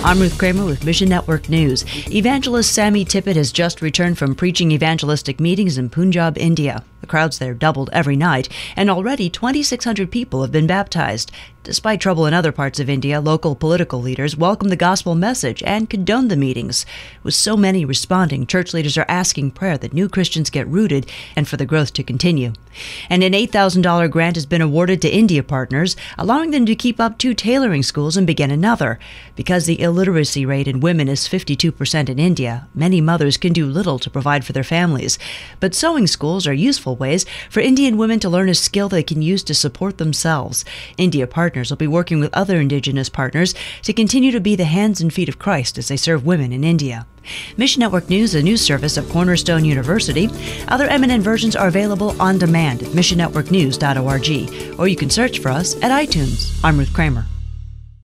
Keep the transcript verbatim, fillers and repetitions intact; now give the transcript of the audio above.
I'm Ruth Kramer with Mission Network News. Evangelist Sammy Tippett has just returned from preaching evangelistic meetings in Punjab, India. The crowds there doubled every night, and already twenty-six hundred people have been baptized. Despite trouble in other parts of India, local political leaders welcomed the gospel message and condoned the meetings. With so many responding, church leaders are asking prayer that new Christians get rooted and for the growth to continue. And an eight thousand dollars grant has been awarded to India partners, allowing them to keep up two tailoring schools and begin another. Because the illiteracy rate in women is fifty-two percent in India, many mothers can do little to provide for their families. But sewing schools are useful ways for Indian women to learn a skill they can use to support themselves. India partners will be working with other indigenous partners to continue to be the hands and feet of Christ as they serve women in India. Mission Network News, a news service of Cornerstone University. Other M N N versions are available on demand at mission network news dot org, or you can search for us at iTunes. I'm Ruth Kramer.